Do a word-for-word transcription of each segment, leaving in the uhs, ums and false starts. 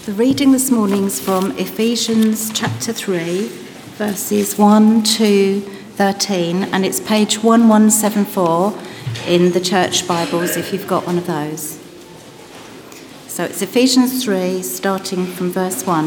The reading this morning is from Ephesians chapter three, verses one to thirteen, and it's page one one seven four in the church Bibles if you've got one of those. So it's Ephesians three, starting from verse one.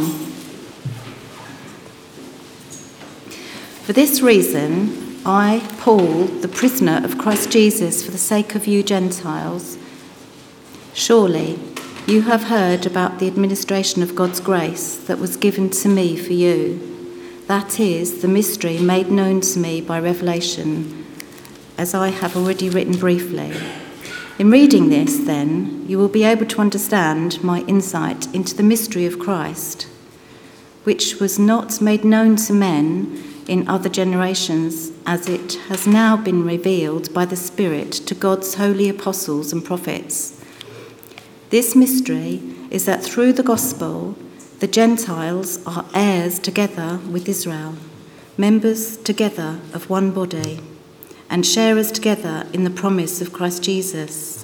For this reason, I, Paul, the prisoner of Christ Jesus, for the sake of you Gentiles, surely you have heard about the administration of God's grace that was given to me for you. That is, the mystery made known to me by revelation, as I have already written briefly. In reading this, then, you will be able to understand my insight into the mystery of Christ, which was not made known to men in other generations, as it has now been revealed by the Spirit to God's holy apostles and prophets. This mystery is that through the gospel, the Gentiles are heirs together with Israel, members together of one body, and sharers together in the promise of Christ Jesus.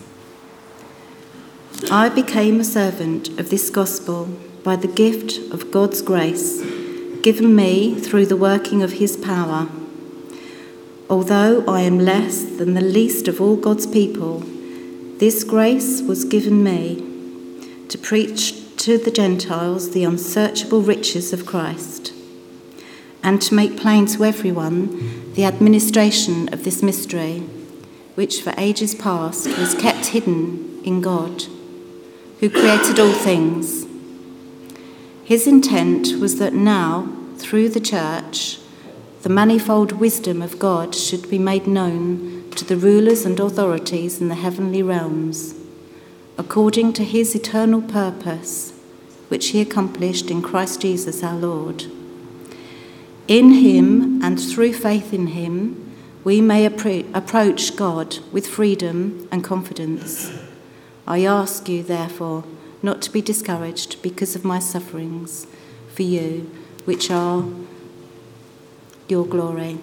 I became a servant of this gospel by the gift of God's grace given me through the working of his power. Although I am less than the least of all God's people, this grace was given me to preach to the Gentiles the unsearchable riches of Christ, and to make plain to everyone the administration of this mystery, which for ages past was kept hidden in God, who created all things. His intent was that now, through the church, the manifold wisdom of God should be made known to the rulers and authorities in the heavenly realms, according to his eternal purpose, which he accomplished in Christ Jesus our Lord. In him and through faith in him, we may appro- approach God with freedom and confidence. I ask you, therefore, not to be discouraged because of my sufferings for you, which are your glory.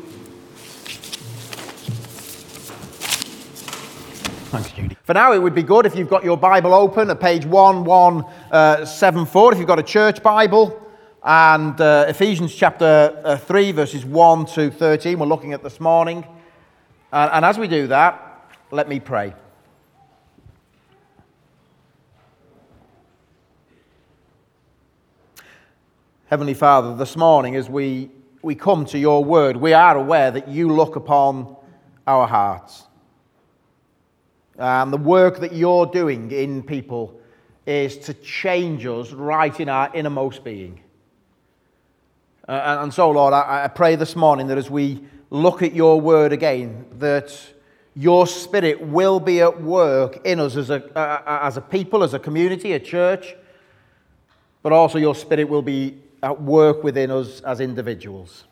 Thanks, Judy. For now, it would be good if you've got your Bible open at page one one seven four, if you've got a church Bible, and uh, Ephesians chapter uh, three, verses one to thirteen, we're looking at this morning. And, and as we do that, let me pray. Heavenly Father, this morning as we, we come to your word, we are aware that you look upon our hearts. And the work that you're doing in people is to change us right in our innermost being. Uh, and so, Lord, I, I pray this morning that as we look at your word again, that your Spirit will be at work in us as a, uh, as a people, as a community, a church, but also your Spirit will be at work within us as individuals.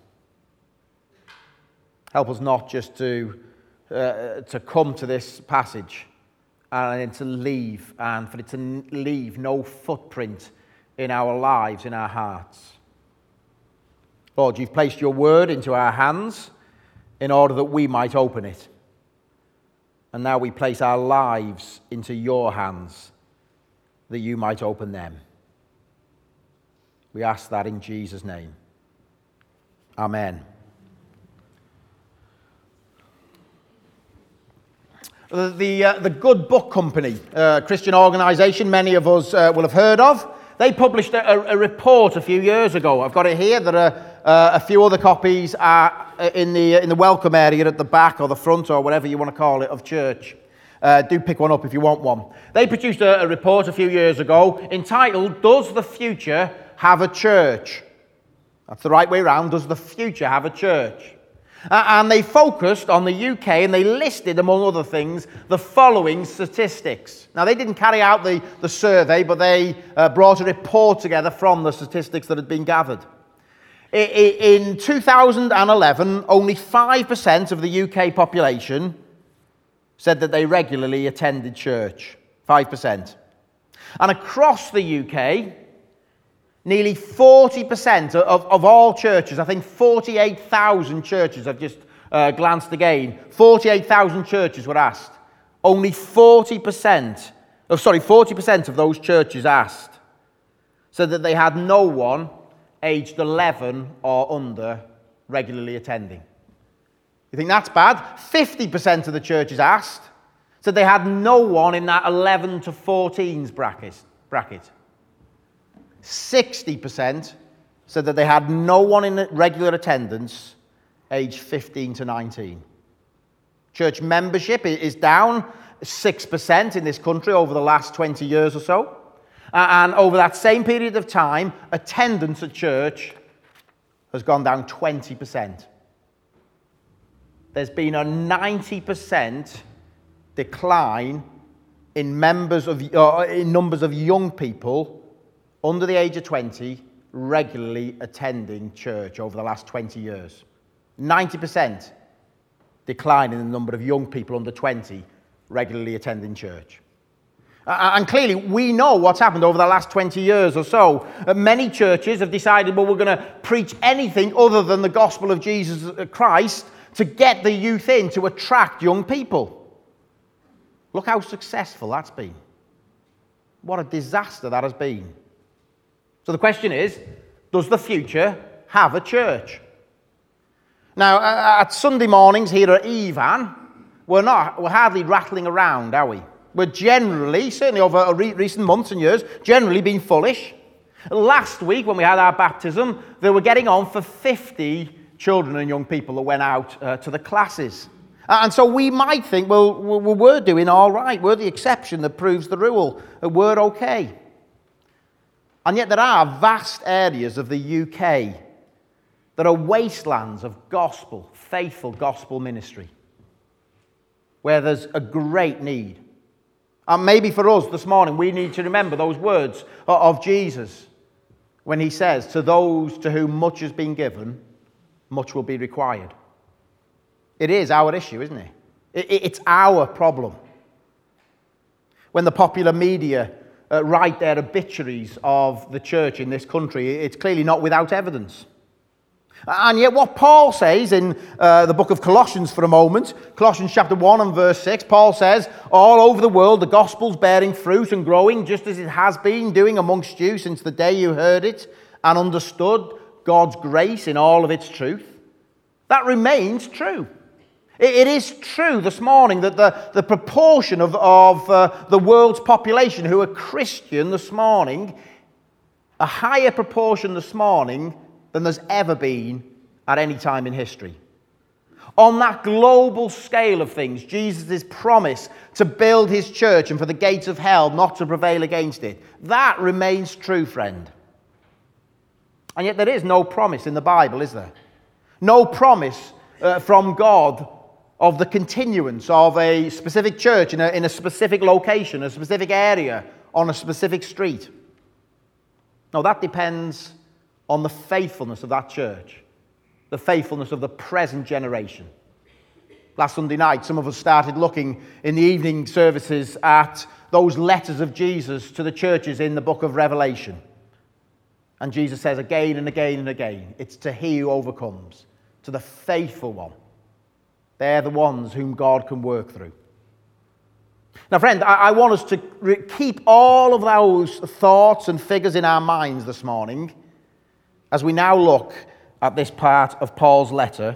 Help us not just to Uh, to come to this passage and then to leave, and for it to leave no footprint in our lives, in our hearts. Lord, you've placed your word into our hands in order that we might open it. And now we place our lives into your hands that you might open them. We ask that in Jesus' name. Amen. The, uh, the Good Book Company, uh, Christian organisation many of us uh, will have heard of, they published a, a report a few years ago. I've got it here. There are uh, a few other copies are in the in the welcome area at the back or the front or whatever you want to call it of church. Uh, do pick one up if you want one. They produced a, a report a few years ago entitled, Does the Future Have a Church? That's the right way around. Does the future have a church? Uh, and they focused on the U K and they listed, among other things, the following statistics. Now, they didn't carry out the, the survey, but they uh, brought a report together from the statistics that had been gathered. I, I, in two thousand eleven, only five percent of the U K population said that they regularly attended church. five percent. And across the U K, nearly forty percent of, of all churches, I think forty-eight thousand churches, I've just uh, glanced again, forty-eight thousand churches were asked. Only forty percent, oh, sorry, forty percent of those churches asked said that they had no one aged eleven or under regularly attending. You think that's bad? fifty percent of the churches asked said they had no one in that eleven to fourteens bracket. bracket. sixty percent said that they had no one in regular attendance aged fifteen to nineteen. Church membership is down six percent in this country over the last twenty years or so. And over that same period of time, attendance at church has gone down twenty percent. There's been a ninety percent decline in members of uh, in numbers of young people under the age of twenty regularly attending church over the last twenty years. ninety percent decline in the number of young people under twenty regularly attending church. And clearly, we know what's happened over the last twenty years or so. Many churches have decided, well, we're going to preach anything other than the gospel of Jesus Christ to get the youth in, to attract young people. Look how successful that's been. What a disaster that has been. So the question is, does the future have a church? Now, at Sunday mornings here at Evan, we're not, we're hardly rattling around, are we? We're generally, certainly over re- recent months and years, generally been fullish. Last week, when we had our baptism, they were getting on for fifty children and young people that went out uh, to the classes. And so we might think, well, we're doing all right. We're the exception that proves the rule. We're okay. And yet there are vast areas of the U K that are wastelands of gospel, faithful gospel ministry, where there's a great need. And maybe for us this morning, we need to remember those words of Jesus when he says, to those to whom much has been given, much will be required. It is our issue, isn't it? It's our problem. When the popular media uh, write their obituaries of the church in this country, it's clearly not without evidence. And yet what Paul says in uh, the book of Colossians for a moment, Colossians chapter one and verse six, Paul says, all over the world the gospel's bearing fruit and growing just as it has been doing amongst you since the day you heard it and understood God's grace in all of its truth. That remains true. It, it is true this morning that the, the proportion of, of uh, the world's population who are Christian this morning, a higher proportion this morning than there's ever been at any time in history. On that global scale of things, Jesus' promise to build his church and for the gates of hell not to prevail against it, that remains true, friend. And yet there is no promise in the Bible, is there? No promise uh, from God of the continuance of a specific church in a, in a specific location, a specific area, on a specific street. No, that depends on the faithfulness of that church, the faithfulness of the present generation. Last Sunday night, some of us started looking in the evening services at those letters of Jesus to the churches in the book of Revelation. And Jesus says again and again and again, it's to he who overcomes, to the faithful one. They're the ones whom God can work through. Now, friend, I, I want us to re- keep all of those thoughts and figures in our minds this morning as we now look at this part of Paul's letter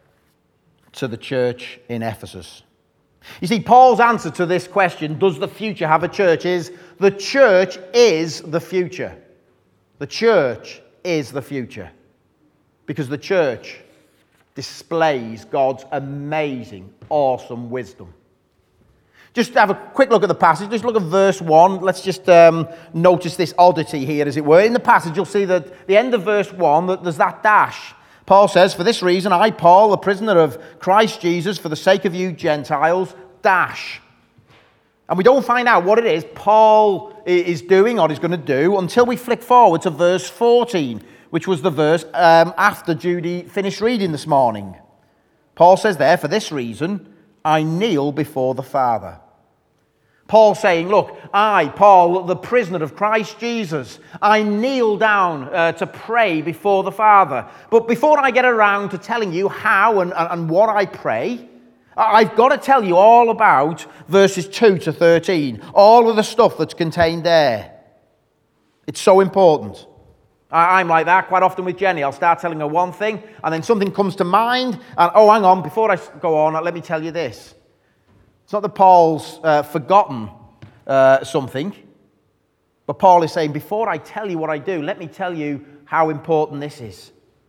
to the church in Ephesus. You see, Paul's answer to this question, does the future have a church, is the church is the future. The church is the future. Because the church displays God's amazing, awesome wisdom. Just have a quick look at the passage. Just look at verse one. Let's just um, notice this oddity here, as it were. In the passage, you'll see that at the end of verse one, that there's that dash. Paul says, for this reason, I, Paul, a prisoner of Christ Jesus, for the sake of you Gentiles, dash. And we don't find out what it is Paul is doing or is going to do until we flick forward to verse fourteen, which was the verse um, after Judy finished reading this morning. Paul says there, for this reason, I kneel before the Father. Paul saying, look, I, Paul, the prisoner of Christ Jesus, I kneel down uh, to pray before the Father. But before I get around to telling you how and, and what I pray, I've got to tell you all about verses two to thirteen, all of the stuff that's contained there. It's so important. I, I'm like that quite often with Jenny. I'll start telling her one thing, and then something comes to mind, and oh, hang on, before I go on, let me tell you this. It's not that Paul's uh, forgotten uh, something, but Paul is saying, before I tell you what I do, let me tell you how important this is.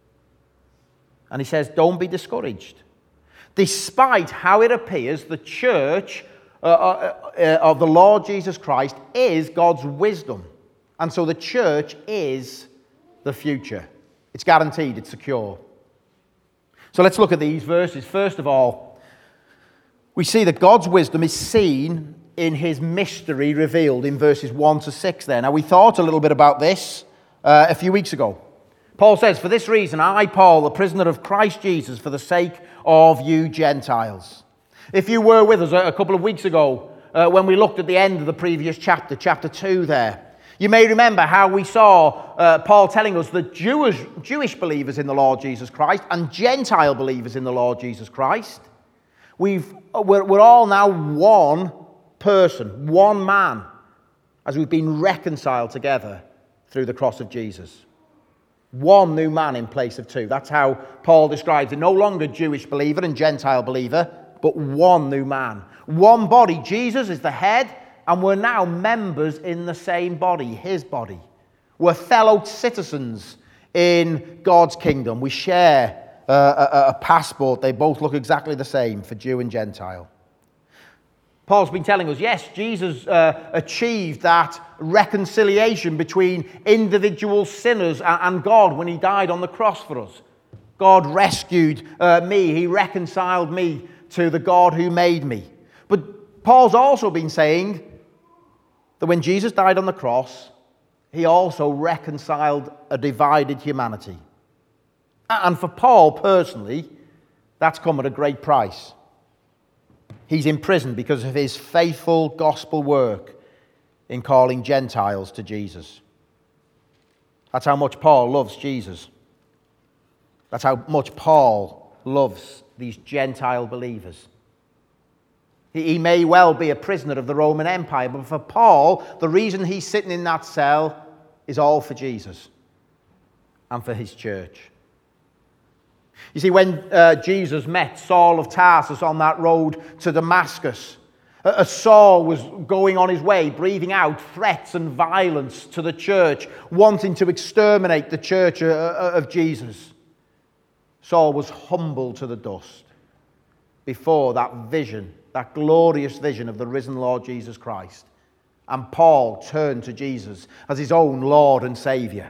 And he says, don't be discouraged. Despite how it appears, the church uh, uh, uh, of the Lord Jesus Christ is God's wisdom. And so the church is the future. It's guaranteed, it's secure. So let's look at these verses. First of all, we see that God's wisdom is seen in his mystery revealed in verses one to six there. Now, we thought a little bit about this uh, a few weeks ago. Paul says, for this reason, I, Paul, a prisoner of Christ Jesus, for the sake of you Gentiles. If you were with us a couple of weeks ago, uh, when we looked at the end of the previous chapter, chapter two there, you may remember how we saw uh, Paul telling us that Jewish, Jewish believers in the Lord Jesus Christ and Gentile believers in the Lord Jesus Christ, we've, we're, we're all now one person, one man, as we've been reconciled together through the cross of Jesus. One new man in place of two. That's how Paul describes it. No longer Jewish believer and Gentile believer, but one new man. One body. Jesus is the head, and we're now members in the same body, his body. We're fellow citizens in God's kingdom. We share uh, a, a passport. They both look exactly the same for Jew and Gentile. Paul's been telling us, yes, Jesus uh, achieved that reconciliation between individual sinners and God when he died on the cross for us. God rescued uh, me. He reconciled me to the God who made me. But Paul's also been saying that when Jesus died on the cross, he also reconciled a divided humanity. And for Paul personally, that's come at a great price. He's in prison because of his faithful gospel work in calling Gentiles to Jesus. That's how much Paul loves Jesus. That's how much Paul loves these Gentile believers. He may well be a prisoner of the Roman Empire, but for Paul, the reason he's sitting in that cell is all for Jesus and for his church. You see, when uh, Jesus met Saul of Tarsus on that road to Damascus, as Saul was going on his way, breathing out threats and violence to the church, wanting to exterminate the church of Jesus, Saul was humbled to the dust before that vision, that glorious vision of the risen Lord Jesus Christ. And Paul turned to Jesus as his own Lord and Saviour.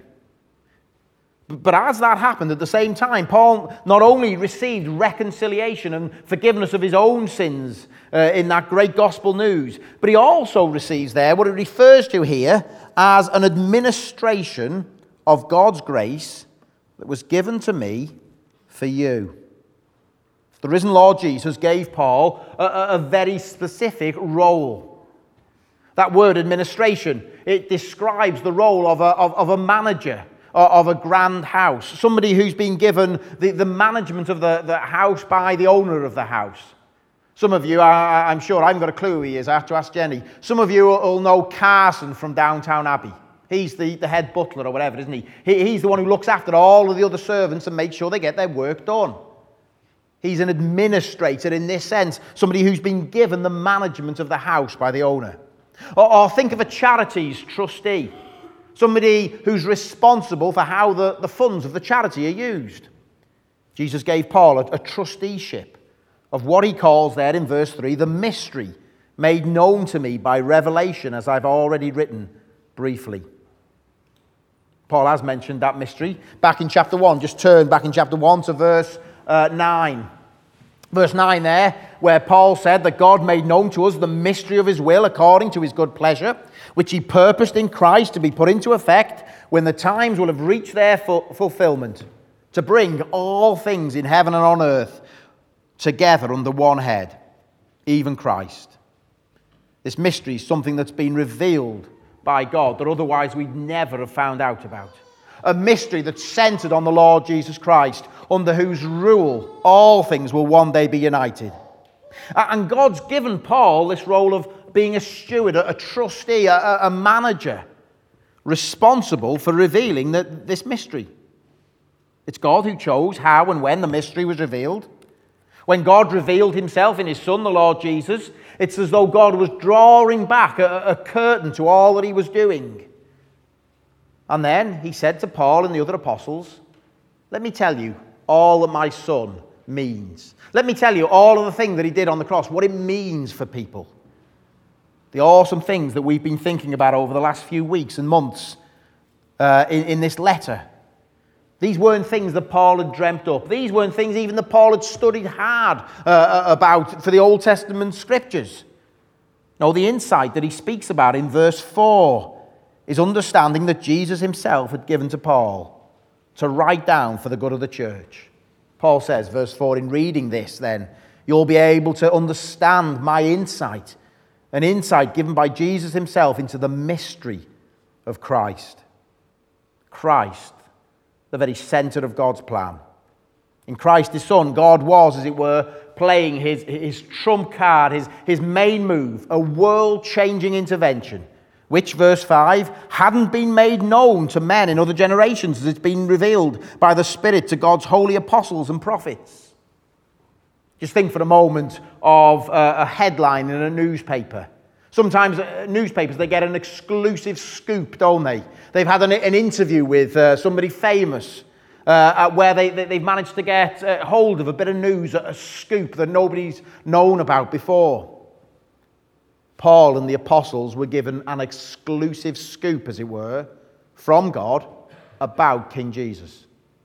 But as that happened, at the same time, Paul not only received reconciliation and forgiveness of his own sins uh, in that great gospel news, but he also receives there what it refers to here as an administration of God's grace that was given to me for you. The risen Lord Jesus gave Paul a, a very specific role. That word administration, it describes the role of a, of, of a manager of a grand house, somebody who's been given the, the management of the, the house by the owner of the house. Some of you, I, I'm sure, I haven't got a clue who he is, I have to ask Jenny. Some of you will know Carson from Downtown Abbey. He's the, the head butler or whatever, isn't he? he? He's the one who looks after all of the other servants and makes sure they get their work done. He's an administrator in this sense, somebody who's been given the management of the house by the owner. Or, or think of a charities trustee. Somebody who's responsible for how the, the funds of the charity are used. Jesus gave Paul a, a trusteeship of what he calls there in verse three, the mystery made known to me by revelation, as I've already written briefly. Paul has mentioned that mystery back in chapter one. Just turn back in chapter one to verse uh, nine. Verse nine there, where Paul said that God made known to us the mystery of his will according to his good pleasure, which he purposed in Christ to be put into effect when the times will have reached their fu- fulfillment, to bring all things in heaven and on earth together under one head, even Christ. This mystery is something that's been revealed by God that otherwise we'd never have found out about. A mystery that's centered on the Lord Jesus Christ, under whose rule all things will one day be united. And God's given Paul this role of being a steward, a trustee, a, a manager responsible for revealing the, this mystery. It's God who chose how and when the mystery was revealed. When God revealed himself in his Son, the Lord Jesus, it's as though God was drawing back a, a curtain to all that he was doing. And then he said to Paul and the other apostles, let me tell you all that my Son means. Let me tell you all of the things that he did on the cross, what it means for people. The awesome things that we've been thinking about over the last few weeks and months uh, in, in this letter. These weren't things that Paul had dreamt up. These weren't things even that Paul had studied hard uh, about for the Old Testament scriptures. No, the insight that he speaks about in verse four is understanding that Jesus himself had given to Paul to write down for the good of the church. Paul says, verse four, in reading this then, you'll be able to understand my insight, an insight given by Jesus himself into the mystery of Christ. Christ, the very center of God's plan. In Christ his Son, God was, as it were, playing his, his trump card, his, his main move, a world-changing intervention, which, verse five, hadn't been made known to men in other generations as it's been revealed by the Spirit to God's holy apostles and prophets. Just think for a moment of a headline in a newspaper. Sometimes newspapers, they get an exclusive scoop, don't they? They've had an, an interview with uh, somebody famous uh, where they, they, they've managed to get uh, hold of a bit of news, a, a scoop that nobody's known about before. Paul and the apostles were given an exclusive scoop, as it were, from God about King Jesus.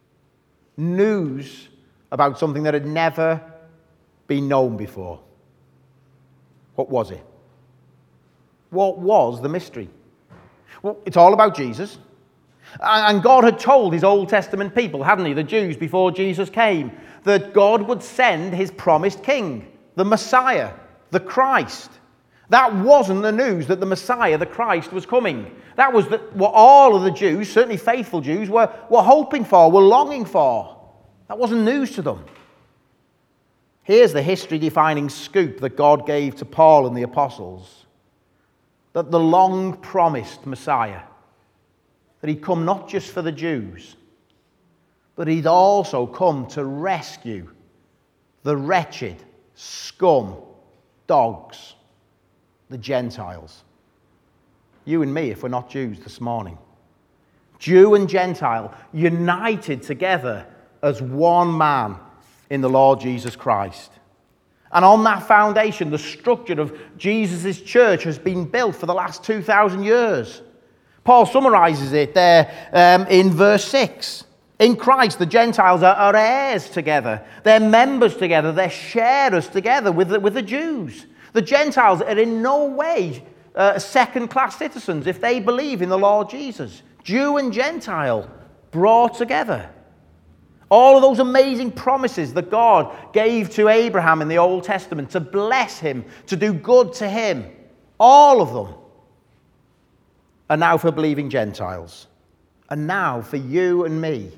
News about something that had never been known before. What was it? What was the mystery? Well, it's all about Jesus. And God had told his Old Testament people, hadn't he, the Jews before Jesus came, that God would send his promised king, the Messiah, the Christ. That wasn't the news that the Messiah, the Christ, was coming. That was the, what all of the Jews, certainly faithful Jews, were, were hoping for, were longing for. That wasn't news to them. Here's the history-defining scoop that God gave to Paul and the apostles. That the long-promised Messiah, that he'd come not just for the Jews, but he'd also come to rescue the wretched scum dogs, the Gentiles. You and me, if we're not Jews this morning. Jew and Gentile, united together as one man in the Lord Jesus Christ. And on that foundation, the structure of Jesus' church has been built for the last two thousand years. Paul summarizes it there um, in verse six. In Christ, the Gentiles are, are heirs together. They're members together. They're sharers together with the, with the Jews. The Gentiles are in no way uh, second-class citizens if they believe in the Lord Jesus. Jew and Gentile brought together. All of those amazing promises that God gave to Abraham in the Old Testament to bless him, to do good to him, all of them are now for believing Gentiles. And now for you and me.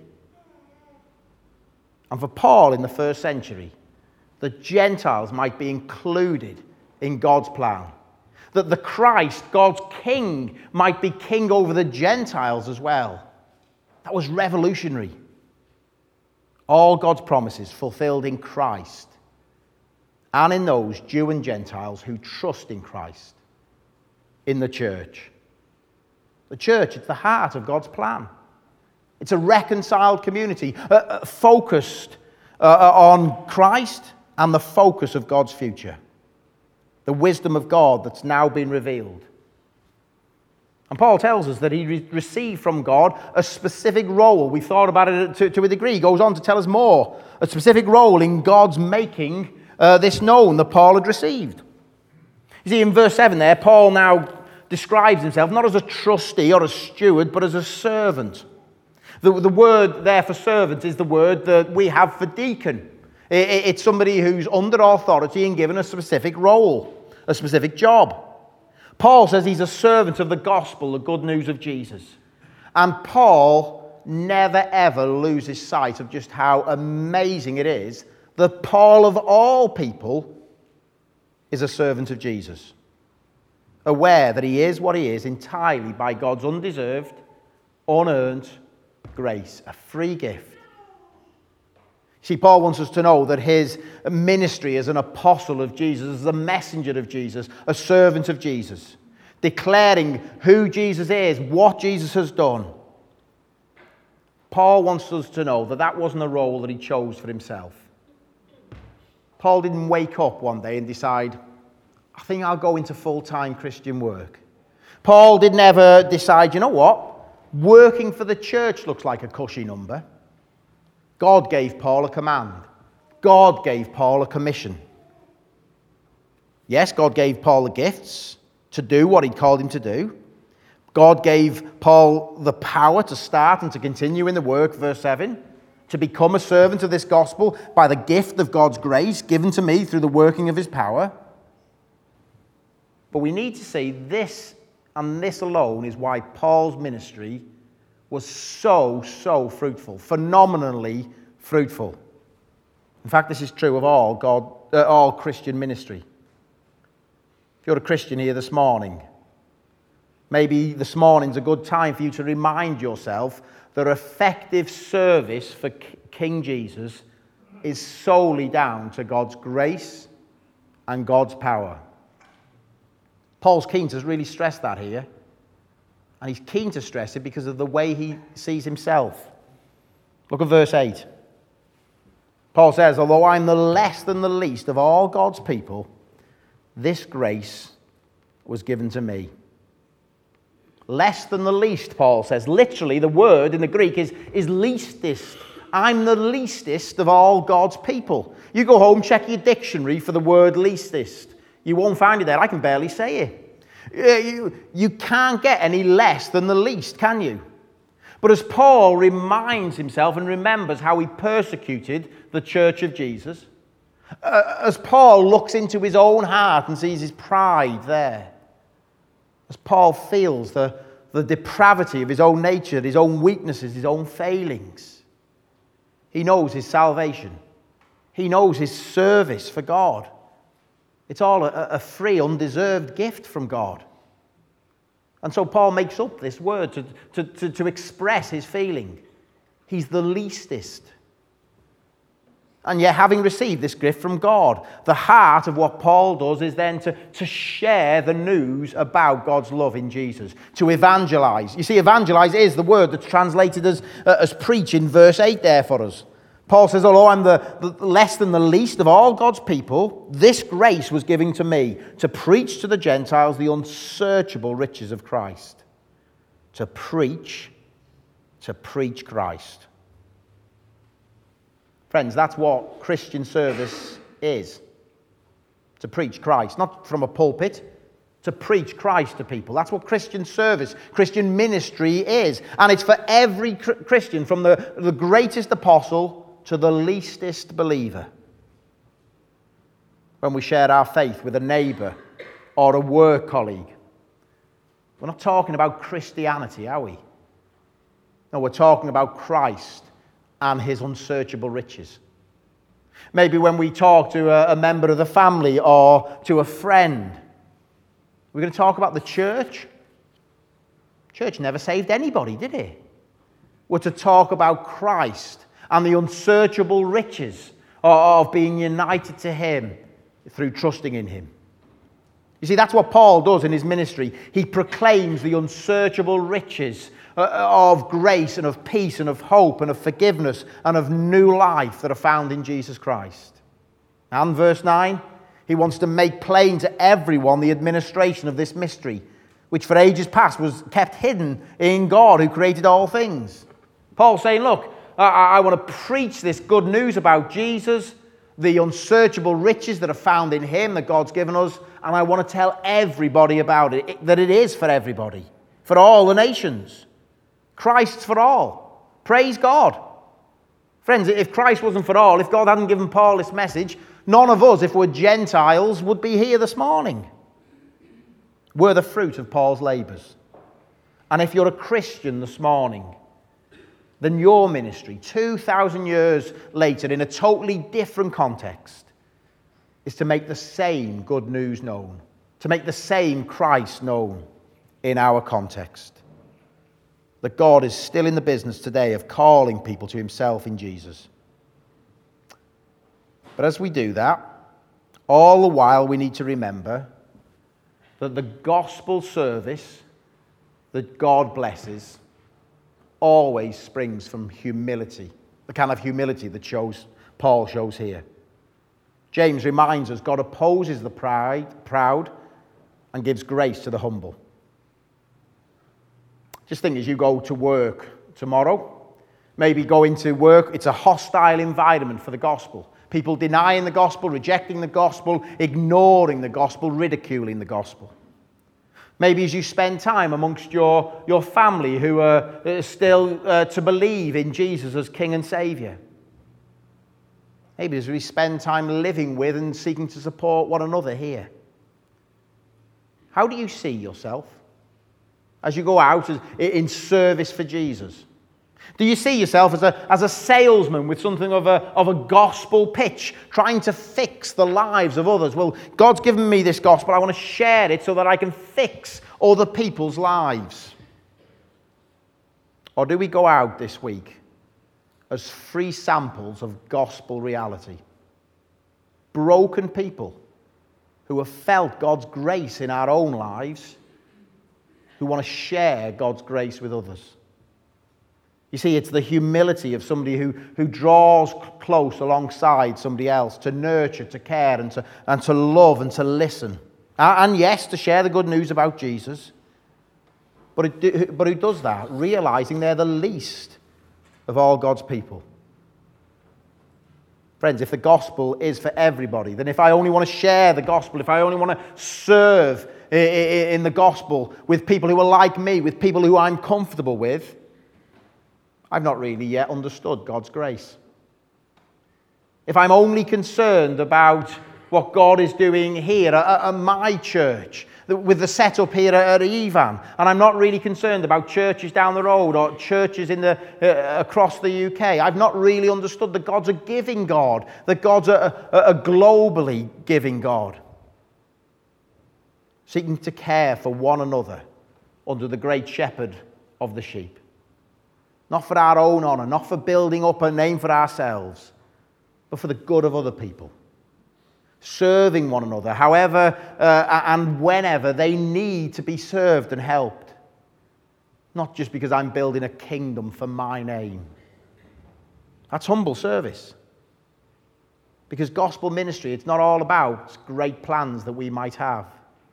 And for Paul in the first century, the Gentiles might be included in God's plan. That the Christ, God's king, might be king over the Gentiles as well. That was revolutionary. All God's promises fulfilled in Christ and in those Jew and Gentiles who trust in Christ, in the church. The church, it's the heart of God's plan. It's a reconciled community, uh, uh, focused uh, on Christ and the focus of God's future. The wisdom of God that's now been revealed. And Paul tells us that he re- received from God a specific role. We thought about it to, to a degree. He goes on to tell us more. A specific role in God's making uh, this known that Paul had received. You see, in verse seven there, Paul now describes himself not as a trustee or a steward, but as a servant. The, the word there for servant is the word that we have for deacon. It, it, it's somebody who's under authority and given a specific role, a specific job. Paul says he's a servant of the gospel, the good news of Jesus. And Paul never ever loses sight of just how amazing it is that Paul, of all people, is a servant of Jesus. aware that he is what he is entirely by God's undeserved, unearned grace, a free gift. See, Paul wants us to know that his ministry as an apostle of Jesus, as a messenger of Jesus, a servant of Jesus, declaring who Jesus is, what Jesus has done. Paul wants us to know that that wasn't a role that he chose for himself. Paul didn't wake up one day and decide, I think I'll go into full-time Christian work. Paul didn't ever decide, you know what? Working for the church looks like a cushy number. God gave Paul a command. God gave Paul a commission. Yes, God gave Paul the gifts to do what he'd called him to do. God gave Paul the power to start and to continue in the work, verse seven, to become a servant of this gospel by the gift of God's grace given to me through the working of his power. But we need to see this, and this alone is why Paul's ministry was so, so fruitful, phenomenally fruitful. In fact, this is true of all God, uh, all Christian ministry. If you're a Christian here this morning, maybe this morning's a good time for you to remind yourself that effective service for King Jesus is solely down to God's grace and God's power. Paul's keen to really stress that here. And he's keen to stress it because of the way he sees himself. Look at verse eight. Paul says, although I'm the less than the least of all God's people, this grace was given to me. Less than the least, Paul says. Literally, the word in the Greek is, is leastest. I'm the leastest of all God's people. You go home, check your dictionary for the word leastest. You won't find it there. I can barely say it. You, you can't get any less than the least, can you? But as Paul reminds himself and remembers how he persecuted the church of Jesus, uh, as Paul looks into his own heart and sees his pride there, as Paul feels the, the depravity of his own nature, his own weaknesses, his own failings, he knows his salvation. He knows his service for God. It's all a, a free, undeserved gift from God. And so Paul makes up this word to, to, to, to express his feeling. He's the leastest. And yet, having received this gift from God, the heart of what Paul does is then to, to share the news about God's love in Jesus, to evangelize. You see, evangelize is the word that's translated as, uh, as preach in verse eight there for us. Paul says, although I'm the, the less than the least of all God's people, this grace was given to me to preach to the Gentiles the unsearchable riches of Christ. To preach, to preach Christ. Friends, that's what Christian service is. To preach Christ, not from a pulpit, to preach Christ to people. That's what Christian service, Christian ministry is. And it's for every Christian, from the, the greatest apostle to the leastest believer. When we share our faith with a neighbour or a work colleague, we're not talking about Christianity, are we? No, we're talking about Christ and his unsearchable riches. Maybe when we talk to a, a member of the family or to a friend, we're going to talk about the church. Church never saved anybody, did it? We're to talk about Christ and the unsearchable riches of being united to him through trusting in him. You see, that's what Paul does in his ministry. He proclaims the unsearchable riches of grace and of peace and of hope and of forgiveness and of new life that are found in Jesus Christ. And verse nine, he wants to make plain to everyone the administration of this mystery, which for ages past was kept hidden in God who created all things. Paul's saying, look, I, I want to preach this good news about Jesus, the unsearchable riches that are found in him that God's given us, and I want to tell everybody about it, it that it is for everybody, for all the nations. Christ's for all. Praise God. Friends, if Christ wasn't for all, if God hadn't given Paul this message, none of us, if we're Gentiles, would be here this morning. We're the fruit of Paul's labours. And if you're a Christian this morning, then your ministry, two thousand years later, in a totally different context, is to make the same good news known to make the same Christ known in our context. That God is still in the business today of calling people to himself in Jesus. But as we do that, all the while we need to remember that the gospel service that God blesses always springs from humility, the kind of humility that shows, Paul shows here. James reminds us God opposes the pride, proud and gives grace to the humble. Just think as you go to work tomorrow, maybe go into work, it's a hostile environment for the gospel. People denying the gospel, rejecting the gospel, ignoring the gospel, ridiculing the gospel. Maybe as you spend time amongst your, your family who are still uh, to believe in Jesus as King and Saviour. Maybe as we spend time living with and seeking to support one another here. How do you see yourself as you go out in service for Jesus? Do you see yourself as a, as a salesman with something of a, of a gospel pitch, trying to fix the lives of others? Well, God's given me this gospel. I want to share it so that I can fix other people's lives. Or do we go out this week as free samples of gospel reality? Broken people who have felt God's grace in our own lives, who want to share God's grace with others. You see, it's the humility of somebody who, who draws close alongside somebody else to nurture, to care, and to, and to love and to listen. And yes, to share the good news about Jesus. But, it, but who does that? Realizing they're the least of all God's people. Friends, if the gospel is for everybody, then if I only want to share the gospel, if I only want to serve in the gospel with people who are like me, with people who I'm comfortable with, I've not really yet understood God's grace. If I'm only concerned about what God is doing here at, at my church, with the setup here at Evan, and I'm not really concerned about churches down the road or churches in the uh, across the U K, I've not really understood that God's a giving God, that God's a, a, a globally giving God, seeking to care for one another under the great shepherd of the sheep. Not for our own honour, not for building up a name for ourselves, but for the good of other people. Serving one another, however uh, and whenever they need to be served and helped. Not just because I'm building a kingdom for my name. That's humble service. Because gospel ministry, it's not all about great plans that we might have.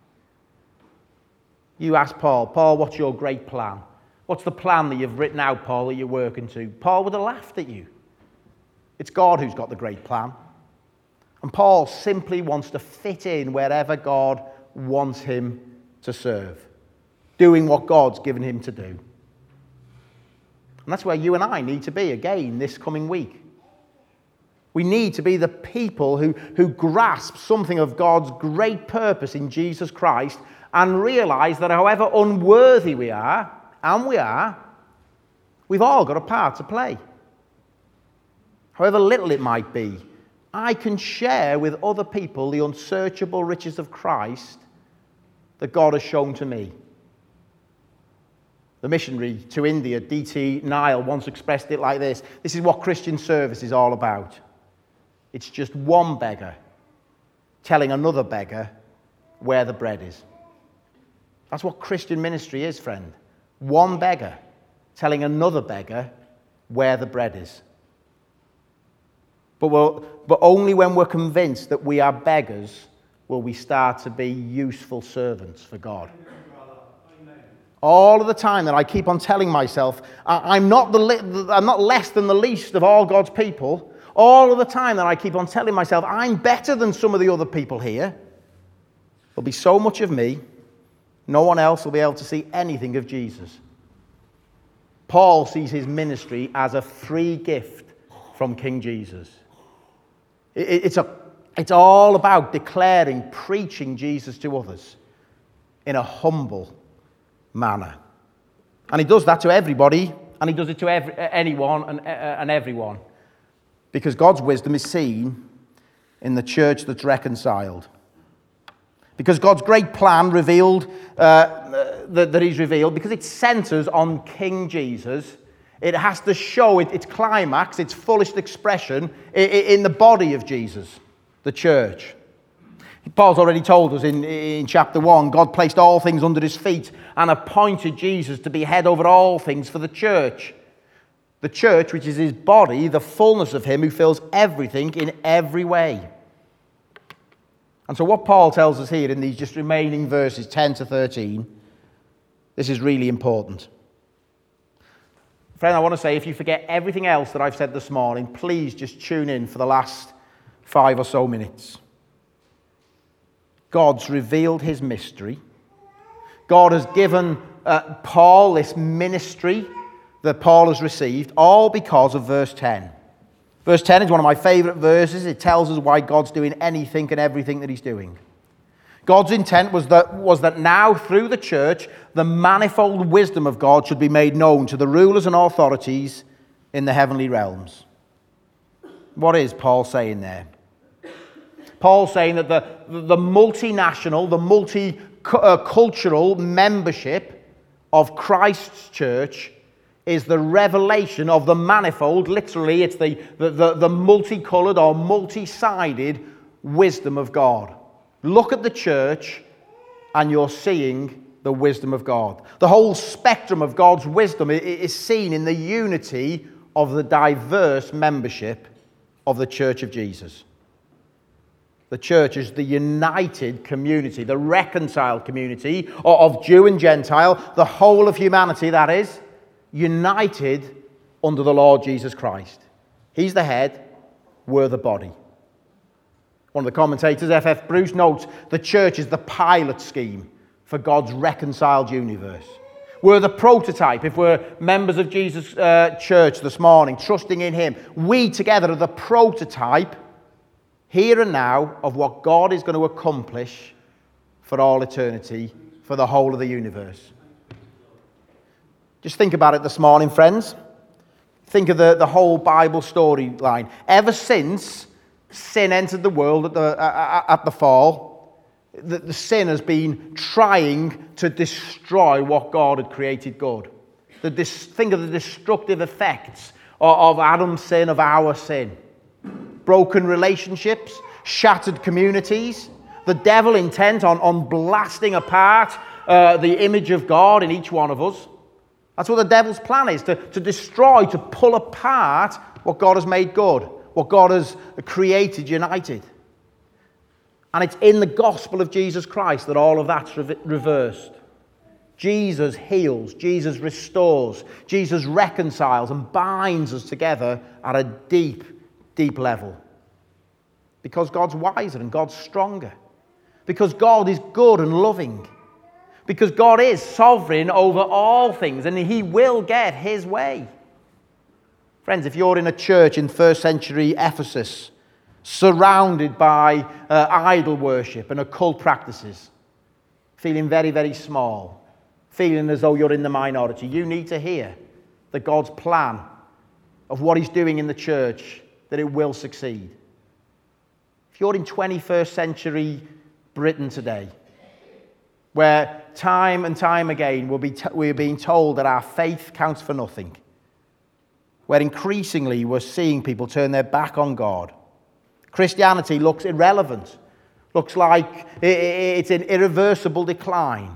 You ask Paul, Paul, what's your great plan? What's the plan that you've written out, Paul, that you're working to? Paul would have laughed at you. It's God who's got the great plan. And Paul simply wants to fit in wherever God wants him to serve, doing what God's given him to do. And that's where you and I need to be again this coming week. We need to be the people who, who grasp something of God's great purpose in Jesus Christ and realize that however unworthy we are, and we are, we've all got a part to play. However little it might be, I can share with other people the unsearchable riches of Christ that God has shown to me. The missionary to India, D T Nile, once expressed it like this. This is what Christian service is all about. It's just one beggar telling another beggar where the bread is. That's what Christian ministry is, friend. One beggar telling another beggar where the bread is. But, we'll, but only when we're convinced that we are beggars will we start to be useful servants for God. All of the time that I keep on telling myself I'm not, the, I'm not less than the least of all God's people, all of the time that I keep on telling myself I'm better than some of the other people here, there'll be so much of me, no one else will be able to see anything of Jesus. Paul sees his ministry as a free gift from King Jesus. It's, a, it's all about declaring, preaching Jesus to others in a humble manner. And he does that to everybody, and he does it to every, anyone and, and everyone. Because God's wisdom is seen in the church that's reconciled. Because God's great plan revealed, uh, that, that he's revealed, because it centers on King Jesus, it has to show it, its climax, its fullest expression in the body of Jesus, the church. Paul's already told us in, in chapter one, God placed all things under his feet and appointed Jesus to be head over all things for the church. The church, which is his body, the fullness of him who fills everything in every way. And so what Paul tells us here in these just remaining verses, ten to thirteen, this is really important. Friend, I want to say, if you forget everything else that I've said this morning, please just tune in for the last five or so minutes. God's revealed his mystery. God has given uh, Paul this ministry that Paul has received, all because of verse ten. Verse ten is one of my favourite verses. It tells us why God's doing anything and everything that he's doing. God's intent was that, was that now, through the church, the manifold wisdom of God should be made known to the rulers and authorities in the heavenly realms. What is Paul saying there? Paul's saying that the, the multinational, the multicultural membership of Christ's church is the revelation of the manifold, literally it's the, the, the, the multicolored or multi-sided wisdom of God. Look at the church and you're seeing the wisdom of God. The whole spectrum of God's wisdom is seen in the unity of the diverse membership of the Church of Jesus. The church is the united community, the reconciled community of Jew and Gentile, the whole of humanity, that is, united under the Lord Jesus Christ. He's the head, we're the body. One of the commentators, F F Bruce, notes the church is the pilot scheme for God's reconciled universe. We're the prototype. If we're members of Jesus' uh, church this morning, trusting in him, we together are the prototype here and now of what God is going to accomplish for all eternity, for the whole of the universe. Just think about it this morning, friends. Think of the, the whole Bible storyline. Ever since sin entered the world at the, uh, at the fall, the, the sin has been trying to destroy what God had created good. The dis, think of the destructive effects of, of Adam's sin, of our sin. Broken relationships, shattered communities, the devil intent on, on blasting apart uh, the image of God in each one of us. That's what the devil's plan is, to, to destroy, to pull apart what God has made good, what God has created united. And it's in the gospel of Jesus Christ that all of that's re- reversed. Jesus heals, Jesus restores, Jesus reconciles and binds us together at a deep, deep level. Because God's wiser and God's stronger. Because God is good and loving. Because God is sovereign over all things and he will get his way. Friends, if you're in a church in first century Ephesus, surrounded by uh, idol worship and occult practices, feeling very, very small, feeling as though you're in the minority, you need to hear that God's plan of what he's doing in the church, that it will succeed. If you're in twenty-first century Britain today, where time and time again we'll be t- we're being told that our faith counts for nothing, where increasingly we're seeing people turn their back on God, Christianity looks irrelevant, looks like it's an irreversible decline.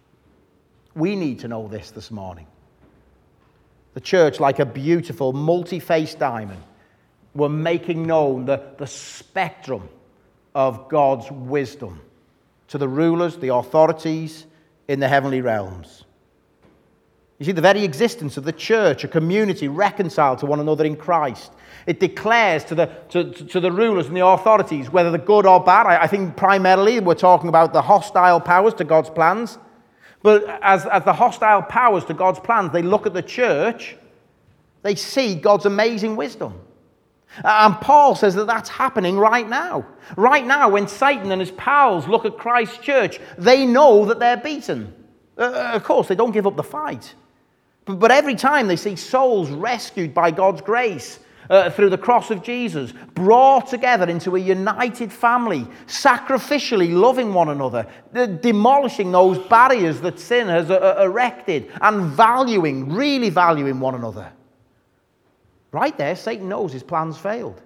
We need to know this this morning. The church, like a beautiful multi-faced diamond, we're making known the, the spectrum of God's wisdom to the rulers, the authorities in the heavenly realms. You see, the very existence of the church, a community reconciled to one another in Christ, it declares to the, to, to the rulers and the authorities, whether they're good or bad. I, I think primarily we're talking about the hostile powers to God's plans. But as, as the hostile powers to God's plans, they look at the church, they see God's amazing wisdom. And Paul says that that's happening right now. Right now, when Satan and his pals look at Christ's church, they know that they're beaten. Uh, of course, they don't give up the fight. But, but every time they see souls rescued by God's grace, uh, through the cross of Jesus, brought together into a united family, sacrificially loving one another, de- demolishing those barriers that sin has uh, erected, and valuing, really valuing one another. Right there, Satan knows his plans failed.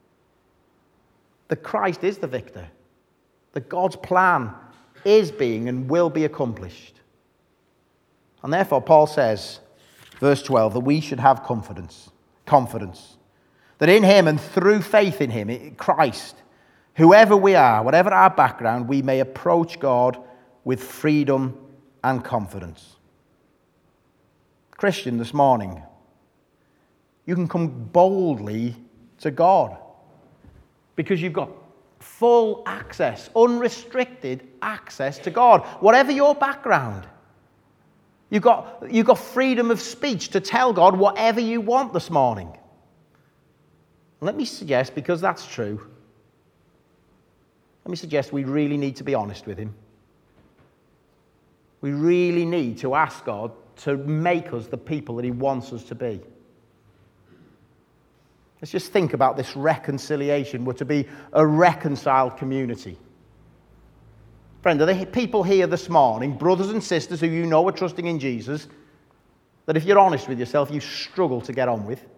That Christ is the victor. That God's plan is being and will be accomplished. And therefore, Paul says, verse twelve, that we should have confidence. Confidence. That in him and through faith in him, in Christ, whoever we are, whatever our background, we may approach God with freedom and confidence. Christian, this morning, you can come boldly to God because you've got full access, unrestricted access to God. Whatever your background, you've got, you've got freedom of speech to tell God whatever you want this morning. Let me suggest, because that's true, let me suggest we really need to be honest with him. We really need to ask God to make us the people that he wants us to be. Let's just think about this reconciliation. We're to be a reconciled community. Friend, are there people here this morning, brothers and sisters who you know are trusting in Jesus, that if you're honest with yourself, you struggle to get on with?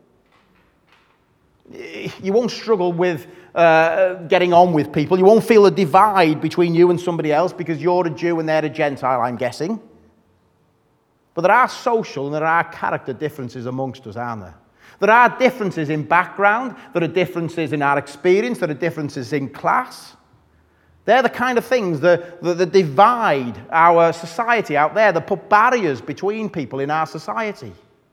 You won't struggle with uh, getting on with people. You won't feel a divide between you and somebody else because you're a Jew and they're a Gentile, I'm guessing. But there are social and there are character differences amongst us, aren't there? There are differences in background, there are differences in our experience, there are differences in class. They're the kind of things that, that, that divide our society out there, that put barriers between people in our society.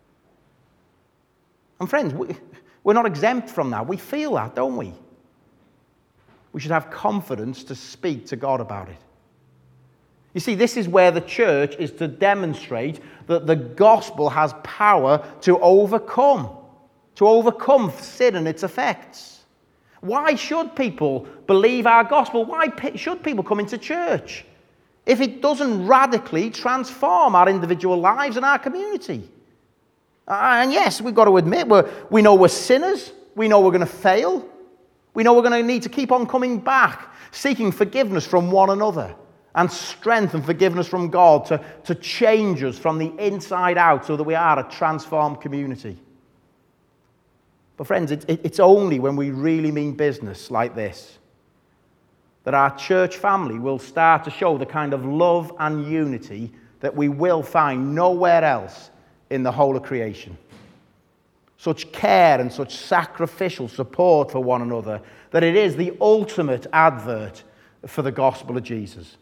And friends, we, we're not exempt from that. We feel that, don't we? We should have confidence to speak to God about it. You see, this is where the church is to demonstrate that the gospel has power to overcome, to overcome sin and its effects. Why should people believe our gospel? Why should people come into church if it doesn't radically transform our individual lives and our community? And yes, we've got to admit, we're, we know we're sinners. We know we're going to fail. We know we're going to need to keep on coming back, seeking forgiveness from one another and strength and forgiveness from God to, to change us from the inside out so that we are a transformed community. But friends, it, it, it's only when we really mean business like this that our church family will start to show the kind of love and unity that we will find nowhere else in the whole of creation. Such care and such sacrificial support for one another that it is the ultimate advert for the gospel of Jesus.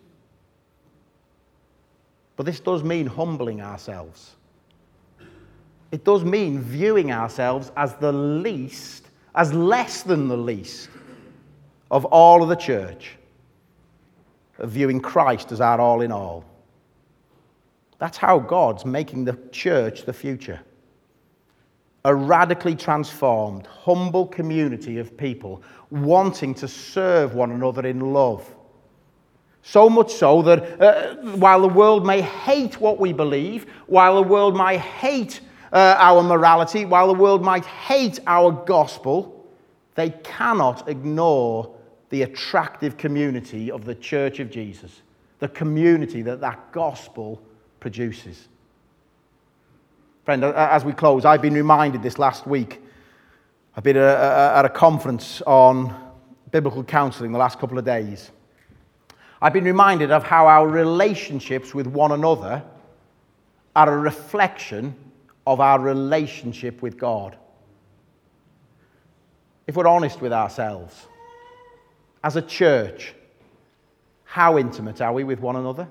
But this does mean humbling ourselves. It does mean viewing ourselves as the least, as less than the least of all of the church, of viewing Christ as our all in all. That's how God's making the church the future. A radically transformed, humble community of people wanting to serve one another in love. So much so that uh, while the world may hate what we believe, while the world might hate uh, our morality, while the world might hate our gospel, they cannot ignore the attractive community of the Church of Jesus, the community that that gospel produces. Friend, as we close, I've been reminded this last week. I've been at a conference on biblical counseling the last couple of days. I've been reminded of how our relationships with one another are a reflection of our relationship with God. If we're honest with ourselves, as a church, how intimate are we with one another?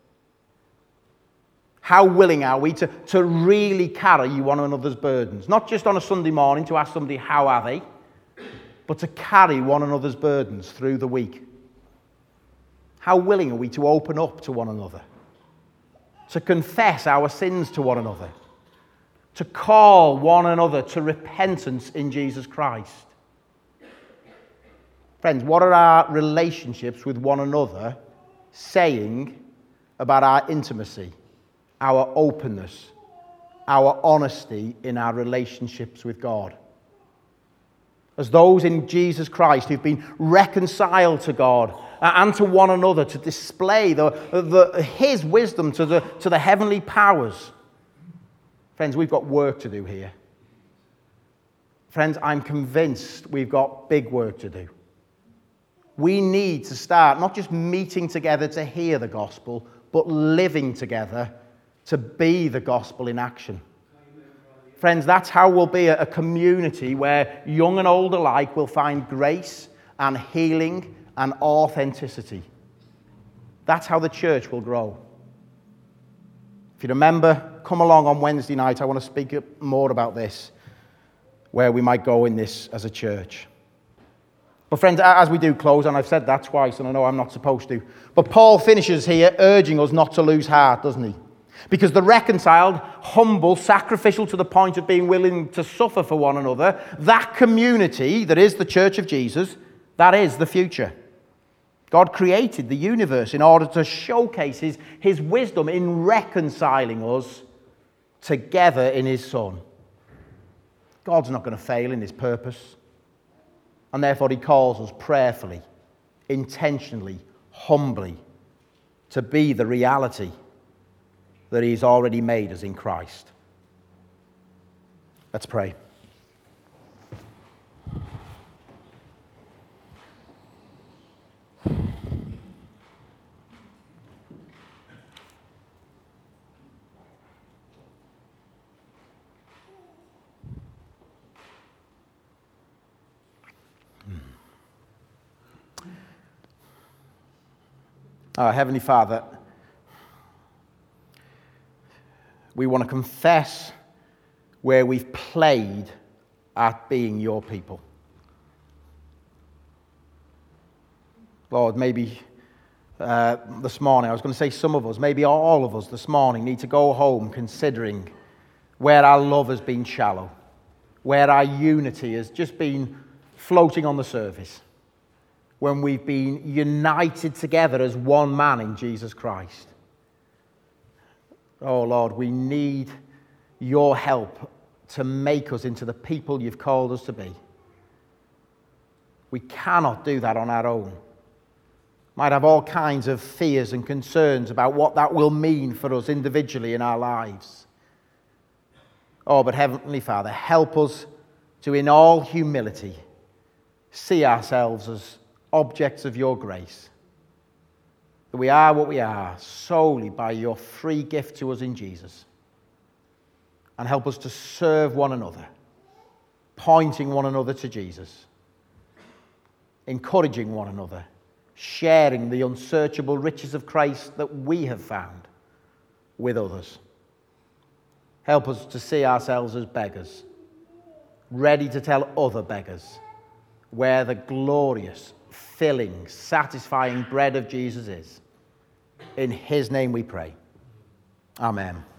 How willing are we to, to really carry one another's burdens? Not just on a Sunday morning to ask somebody, how are they? But to carry one another's burdens through the week. How willing are we to open up to one another? To confess our sins to one another? To call one another to repentance in Jesus Christ? Friends, what are our relationships with one another saying about our intimacy, our openness, our honesty in our relationships with God? as those in Jesus Christ who've been reconciled to God and to one another, to display the, the, his wisdom to the, to the heavenly powers. Friends, we've got work to do here. Friends, I'm convinced we've got big work to do. We need to start not just meeting together to hear the gospel, but living together to be the gospel in action. Friends, that's how we'll be a community where young and old alike will find grace and healing and authenticity. That's how the church will grow. If you remember, come along on Wednesday night. I want to speak more about this, where we might go in this as a church. But friends, as we do close, and I've said that twice, and I know I'm not supposed to, but Paul finishes here urging us not to lose heart, doesn't he? Because the reconciled, humble, sacrificial to the point of being willing to suffer for one another, that community that is the church of Jesus, that is the future. God created the universe in order to showcase his, his wisdom in reconciling us together in his Son. God's not going to fail in his purpose. And therefore he calls us prayerfully, intentionally, humbly to be the reality that he's already made us in Christ. Let's pray. Our Heavenly Father, we want to confess where we've played at being your people. Lord, maybe uh, this morning, I was going to say some of us, maybe all of us this morning need to go home considering where our love has been shallow, where our unity has just been floating on the surface, when we've been united together as one man in Jesus Christ. Oh Lord, we need your help to make us into the people you've called us to be. We cannot do that on our own. Might have all kinds of fears and concerns about what that will mean for us individually in our lives. Oh, but Heavenly Father, help us to, in all humility, see ourselves as objects of your grace. That we are what we are solely by your free gift to us in Jesus. And help us to serve one another, pointing one another to Jesus, encouraging one another, sharing the unsearchable riches of Christ that we have found with others. Help us to see ourselves as beggars, ready to tell other beggars where the glorious, filling, satisfying bread of Jesus is. In his name we pray. Amen.